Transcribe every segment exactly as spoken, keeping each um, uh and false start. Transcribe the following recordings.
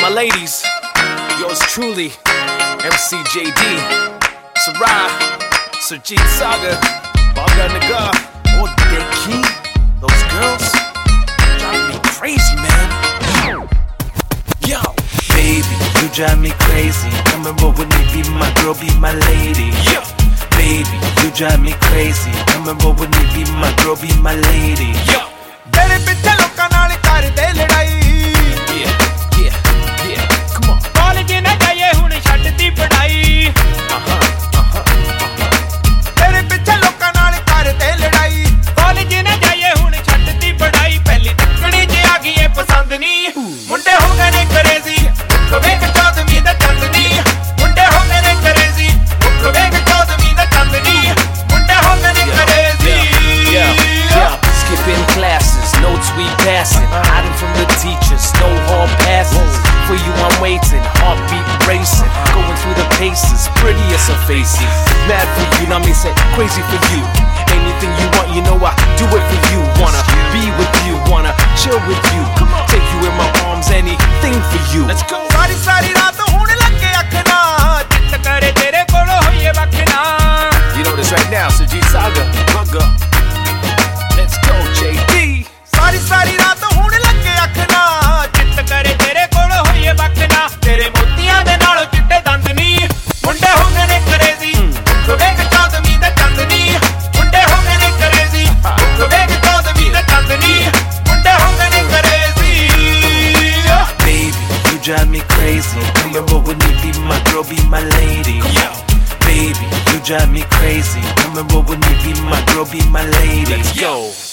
my ladies, yours truly, M C J D, Sarai, Surjit Sagar, Baga Nagar, oh Deki, those girls drive me crazy, man. Yo, baby, you drive me crazy. Come and roll with me, be my girl, be my lady. Yo, baby, you drive me crazy. Come and roll with me, be my girl, be my lady. Yo, तेरे पीछे लोकां नाल करदे लड़ाई yeah, yeah, yeah, come on. College न जाइए हुण छड्डदी पढ़ाई Uh-huh, uh-huh, uh-huh. तेरे पीछे लोकां नाल करदे लड़ाई कॉलेज न जाइए हुण छड्डदी पढ़ाई पहली तकड़ी जे आ गई ए पसंद नी मुंडे हो गए ने क्रेजी कवेक चौदहवीं दा चंदनी मुंडे हो गए ने क्रेजी कवेक चौदहवीं दा चंदनी मुंडे हो गए ने crazy Yeah, yeah, skipping classes, notes we passing, hiding from the teachers, no hall passes. For you I'm waiting, heartbeat racing, going through the paces, prettiest of faces. Mad for you, now me say crazy for you. Anything you want, you know I do it for you. Wanna be with you, wanna chill with you, take you in my arms, anything for you. Let's go. सारी सारी रात हुण लगे अखना चित करे तेरे कोल होइए वखना You know this right now, Surjit Sagar, Bugga. Let's go, J D. सारी सारी रात हुण लगे अखना चित करे तेरे कोल होइए वखना तेरे मोतियां दे नाल चिट्टे दंद नी मुंडे हो गए ने क्रेजी कवेक चौदहवीं दा चंदनी मुंडे हो गए ने क्रेजी कवेक चौदहवीं दा चंदनी मुंडे हो गए ने crazy Baby, you drive me crazy. Come and roll with me, be my girl, be my lady. Yo, Baby, you drive me crazy. Come and roll with me, be my girl, be my lady. let's go.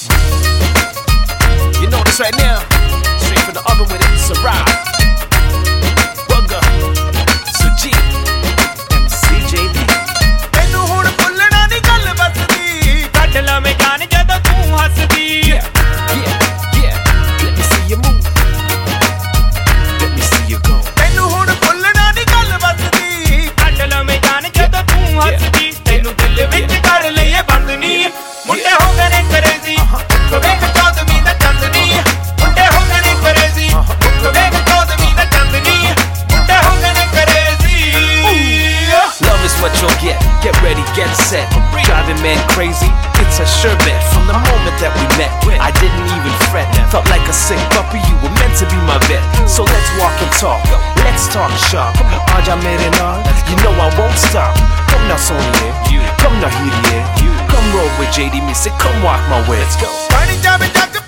You know this right now, straight from the oven with it, Sarai, Bugga, Surjit, M C J D. ਤੈਨੂੰ ਹੁਣ ਭੁੱਲਣਾ ਦੀ ਗੱਲ ਬਸਦੀ ਕੱਢ ਲਵੇਂ ਜਾਨ ਜਦੋਂ ਤੂੰ ਹੱਸਦੀ Yeah, yeah, yeah. Let me see you move. Let me see you go. ਤੈਨੂੰ ਹੁਣ ਭੁੱਲਣਾ ਦੀ ਗੱਲ ਬਸਦੀ ਕੱਢ ਲਵੇਂ ਜਾਨ ਜਦੋਂ ਤੂੰ ਹੱਸਦੀ ਤੈਨੂੰ ਦਿਲ ਵਿੱਚ ਕਰ ਲਈਏ ਬੰਦ ਨੀ ਮੁੰਡੇ ਹੋ ਗਏ ਨੇ ਕਰੇਜ਼ੀ ਕਵੇਕ ਚੌਦਹਵੀਂ ਦਾ ਚੰਦਨੀ ਮੁੰਡੇ ਹੋ ਗਏ ਨੇ ਕਰੇਜ਼ੀ ਕਵੇਕ ਚੌਦਹਵੀਂ ਦਾ ਚੰਦਨੀ ਮੁੰਡੇ ਹੋ ਗਏ ਨੇ crazy Love is what you'll get. Get ready, get set. Driving man crazy. It's a sure bet. From the moment that we met, I didn't even fret. Felt like a sick puppy. You were meant to be my vet. So let's walk and talk. Let's talk shop. Aja mere naal. You know I won't stop. Come now, Sonia. Come now, Hiriye. Come roll with J D. Me say, come walk my way. Let's go. ਬਣ ਜਾਵੇ ਜੱਗ